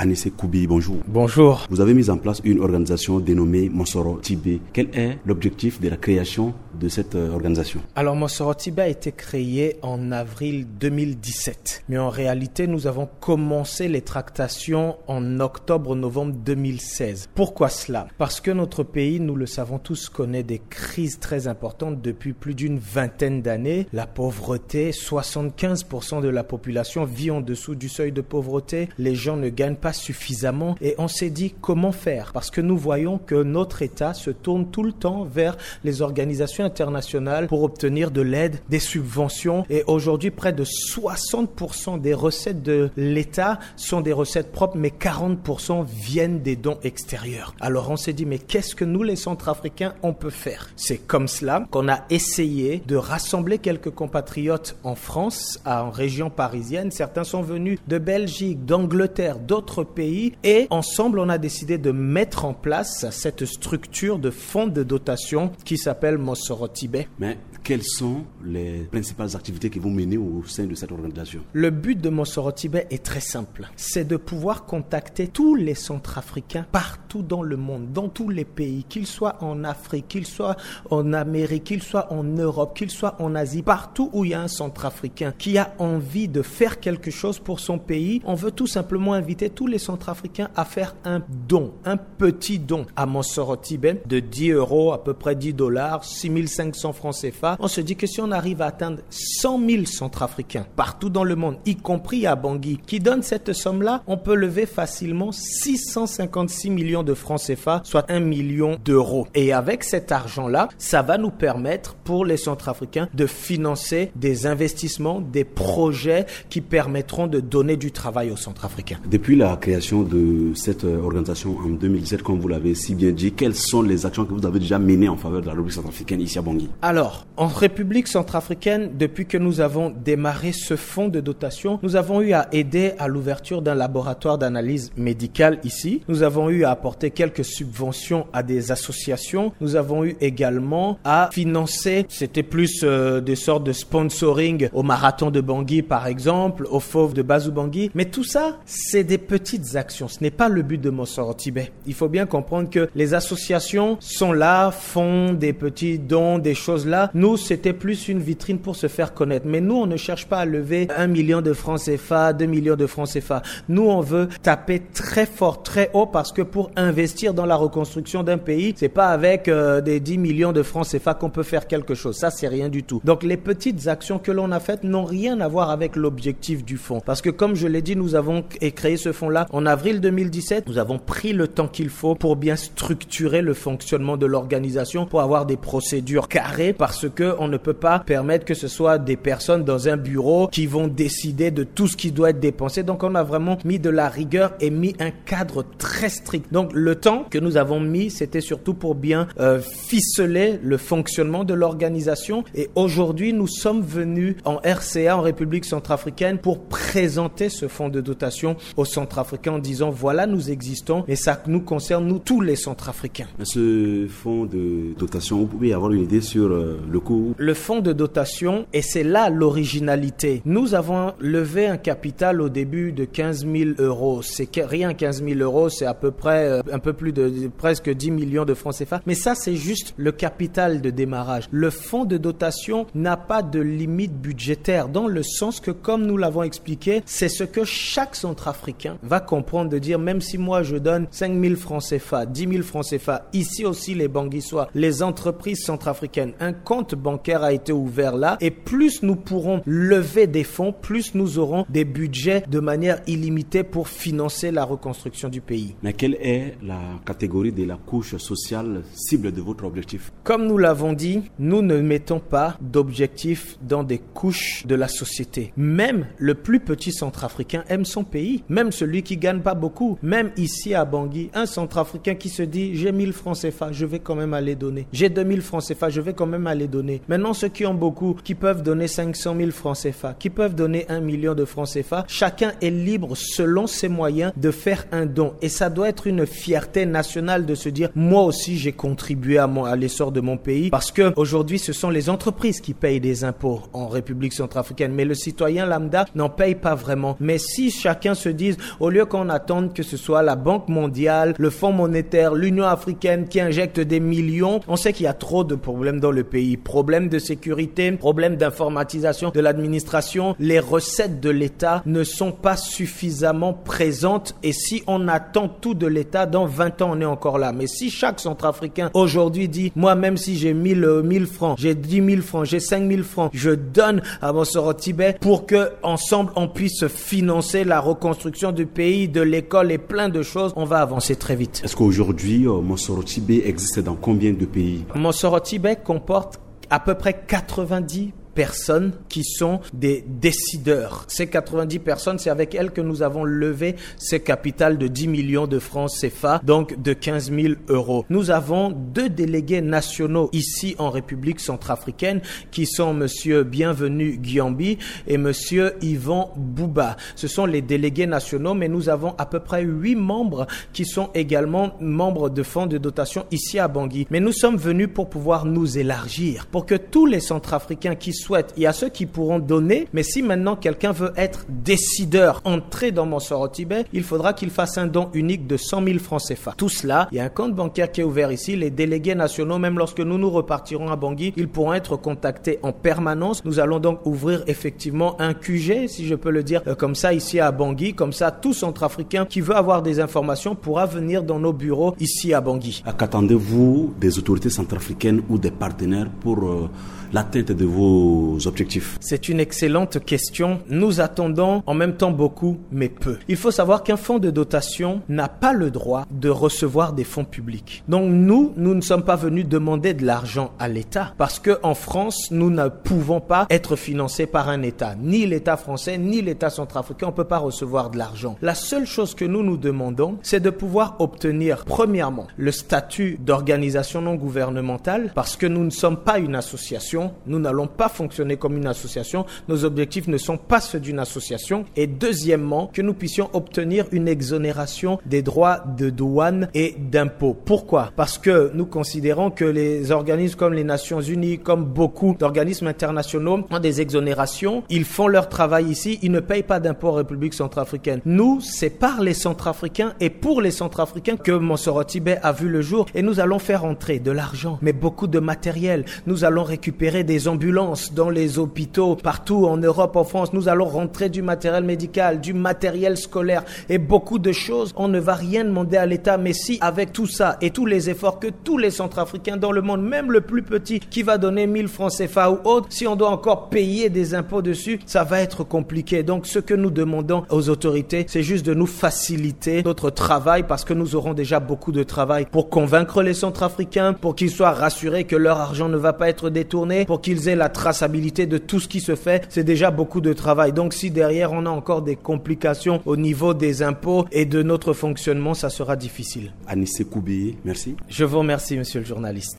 Anissé Koubi, bonjour. Bonjour. Vous avez mis en place une organisation dénommée Monsoro Tibé. Quel est l'objectif de la création de cette organisation? Alors Monsoro Tibé a été créé en avril 2017. Mais en réalité, nous avons commencé les tractations en octobre-novembre 2016. Pourquoi cela? Parce que notre pays, nous le savons tous, connaît des crises très importantes depuis plus d'une vingtaine d'années. La pauvreté, 75% de la population vit en dessous du seuil de pauvreté. Les gens ne gagnent pas suffisamment. Et on s'est dit comment faire? Parce que nous voyons que notre État se tourne tout le temps vers les organisations internationales pour obtenir de l'aide, des subventions. Et aujourd'hui, près de 60% des recettes de l'État sont des recettes propres, mais 40% viennent des dons extérieurs. Alors on s'est dit, mais qu'est-ce que nous, les Centrafricains, on peut faire? C'est comme cela qu'on a essayé de rassembler quelques compatriotes en France, en région parisienne. Certains sont venus de Belgique, d'Angleterre, d'autres pays. Et ensemble, on a décidé de mettre en place cette structure de fonds de dotation qui s'appelle Monsoro Tibé. Mais quelles sont les principales activités que vous menez au sein de cette organisation? Le but de Monsoro Tibé est très simple. C'est de pouvoir contacter tous les Centrafricains partout dans le monde, dans tous les pays, qu'ils soient en Afrique, qu'ils soient en Amérique, qu'ils soient en Europe, qu'ils soient en Asie, partout où il y a un Centrafricain qui a envie de faire quelque chose pour son pays. On veut tout simplement inviter tous les Centrafricains à faire un don, un petit don à Monsoro Tibé de 10 €, à peu près 10 $, 6500 francs CFA. On se dit que si on arrive à atteindre 100 000 Centrafricains partout dans le monde, y compris à Bangui, qui donnent cette somme-là, on peut lever facilement 656 millions de francs CFA, soit 1 million d'euros. Et avec cet argent-là, ça va nous permettre pour les Centrafricains de financer des investissements, des projets qui permettront de donner du travail aux Centrafricains. Depuis la création de cette organisation en 2017, comme vous l'avez si bien dit, quelles sont les actions que vous avez déjà menées en faveur de la République centrafricaine ici à Bangui? Alors, en République centrafricaine, depuis que nous avons démarré ce fonds de dotation, nous avons eu à aider à l'ouverture d'un laboratoire d'analyse médicale ici. Nous avons eu à apporter quelques subventions à des associations. Nous avons eu également à financer, c'était plus des sortes de sponsoring au marathon de Bangui par exemple, au Fauve de Bazou Bangui. Mais tout ça, c'est des petites actions. Ce n'est pas le but de Monsoro Tibé. Il faut bien comprendre que les associations sont là, font des petits dons, des choses là. Nous, c'était plus une vitrine pour se faire connaître. Mais nous, on ne cherche pas à lever 1 million de francs CFA, 2 millions de francs CFA. Nous, on veut taper très fort, très haut parce que pour investir dans la reconstruction d'un pays, c'est pas avec des 10 millions de francs CFA qu'on peut faire quelque chose. Ça, c'est rien du tout. Donc, les petites actions que l'on a faites n'ont rien à voir avec l'objectif du fonds. Parce que, comme je l'ai dit, nous avons créé ce fonds-là en avril 2017. Nous avons pris le temps qu'il faut pour bien structurer le fonctionnement de l'organisation, pour avoir des procédures carrées, parce que on ne peut pas permettre que ce soit des personnes dans un bureau qui vont décider de tout ce qui doit être dépensé. Donc, on a vraiment mis de la rigueur et mis un cadre très strict. Donc, le temps que nous avons mis, c'était surtout pour bien ficeler le fonctionnement de l'organisation. Et aujourd'hui, nous sommes venus en RCA, en République centrafricaine, pour présenter ce fonds de dotation aux Centrafricains en disant, voilà, nous existons, mais ça nous concerne, nous, tous les Centrafricains. Ce fonds de dotation, vous pouvez avoir une idée sur le coût? Le fonds de dotation, et c'est là l'originalité. Nous avons levé un capital au début de 15 000 €. C'est rien, 15 000 €, c'est à peu près un peu plus de presque 10 millions de francs CFA. Mais ça, c'est juste le capital de démarrage. Le fonds de dotation n'a pas de limite budgétaire, dans le sens que, comme nous l'avons expliqué, c'est ce que chaque Centrafricain va comprendre, de dire, même si moi je donne 5 000 francs CFA, 10 000 francs CFA, ici aussi les Banguissois, les entreprises centrafricaines, un compte bancaire a été ouvert là, et plus nous pourrons lever des fonds, plus nous aurons des budgets de manière illimitée pour financer la reconstruction du pays. Mais quelle est la catégorie de la couche sociale cible de votre objectif? Comme nous l'avons dit, nous ne mettons pas d'objectifs dans des couches de la société. Même le plus petit Centrafricain aime son pays, même celui qui gagne pas beaucoup. Même ici à Bangui, un Centrafricain qui se dit, j'ai 1000 francs CFA, je vais quand même aller donner. J'ai 2000 francs CFA, je vais quand même aller donner. donner. Maintenant, ceux qui ont beaucoup, qui peuvent donner 500 000 francs CFA, qui peuvent donner 1 million de francs CFA, chacun est libre selon ses moyens de faire un don. Et ça doit être une fierté nationale de se dire, moi aussi j'ai contribué à l'essor de mon pays, parce que aujourd'hui ce sont les entreprises qui payent des impôts en République centrafricaine, mais le citoyen lambda n'en paye pas vraiment. Mais si chacun se dise, au lieu qu'on attende que ce soit la Banque mondiale, le Fonds monétaire, l'Union africaine qui injecte des millions, on sait qu'il y a trop de problèmes dans le pays. Problèmes de sécurité, problèmes d'informatisation de l'administration. Les recettes de l'État ne sont pas suffisamment présentes, et si on attend tout de l'État, dans 20 ans on est encore là. Mais si chaque Centrafricain aujourd'hui dit, moi même si j'ai 1000 francs, j'ai 10 000 francs, j'ai 5 000 francs, je donne à Monsoro-Tibet pour que ensemble on puisse financer la reconstruction du pays, de l'école et plein de choses, on va avancer très vite. Est-ce qu'aujourd'hui Monsoro-Tibet existe dans combien de pays? Monsoro-Tibet comporte à peu près 90 personnes qui sont des décideurs. Ces 90 personnes, c'est avec elles que nous avons levé ces capitales de 10 millions de francs CFA, donc de 15 000 euros. Nous avons 2 délégués nationaux ici en République centrafricaine qui sont Monsieur Bienvenu Gyambi et Monsieur Yvan Bouba. Ce sont les délégués nationaux, mais nous avons à peu près 8 membres qui sont également membres de fonds de dotation ici à Bangui. Mais nous sommes venus pour pouvoir nous élargir, pour que tous les Centrafricains qui souhaitent, il y a ceux qui pourront donner, mais si maintenant quelqu'un veut être décideur, entrer dans Monsoro-Tibet, il faudra qu'il fasse un don unique de 100 000 francs CFA. Tout cela, il y a un compte bancaire qui est ouvert ici. Les délégués nationaux, même lorsque nous repartirons à Bangui, ils pourront être contactés en permanence. Nous allons donc ouvrir effectivement un QG, si je peux le dire comme ça, ici à Bangui. Comme ça, tout Centrafricain qui veut avoir des informations pourra venir dans nos bureaux ici à Bangui. Qu'attendez-vous des autorités centrafricaines ou des partenaires pour l'atteinte de vos objectifs? C'est une excellente question. Nous attendons en même temps beaucoup, mais peu. Il faut savoir qu'un fonds de dotation n'a pas le droit de recevoir des fonds publics. Donc nous ne sommes pas venus demander de l'argent à l'État, parce que en France, nous ne pouvons pas être financés par un État. Ni l'État français, ni l'État centrafricain, on ne peut pas recevoir de l'argent. La seule chose que nous demandons, c'est de pouvoir obtenir, premièrement, le statut d'organisation non gouvernementale, parce que nous ne sommes pas une association. Nous n'allons pas fonctionner comme une association. Nos objectifs ne sont pas ceux d'une association. Et deuxièmement, que nous puissions obtenir une exonération des droits de douane et d'impôts. Pourquoi? Parce que nous considérons que les organismes comme les Nations Unies, comme beaucoup d'organismes internationaux, ont des exonérations. Ils font leur travail ici. Ils ne payent pas d'impôts en République centrafricaine. Nous, c'est par les Centrafricains et pour les Centrafricains que Monsoro-Tibet a vu le jour. Et nous allons faire entrer de l'argent, mais beaucoup de matériel. Nous allons récupérer des ambulances dans les hôpitaux partout en Europe, en France. Nous allons rentrer du matériel médical, du matériel scolaire et beaucoup de choses. On ne va rien demander à l'État, mais si avec tout ça et tous les efforts que tous les Centrafricains dans le monde, même le plus petit qui va donner 1000 francs CFA ou autre, si on doit encore payer des impôts dessus, ça va être compliqué. Donc ce que nous demandons aux autorités, c'est juste de nous faciliter notre travail, parce que nous aurons déjà beaucoup de travail pour convaincre les Centrafricains, pour qu'ils soient rassurés que leur argent ne va pas être détourné, pour qu'ils aient la traçabilité de tout ce qui se fait. C'est déjà beaucoup de travail. Donc si derrière on a encore des complications au niveau des impôts et de notre fonctionnement, ça sera difficile. Anissé Koubeye, merci. Je vous remercie, monsieur le journaliste.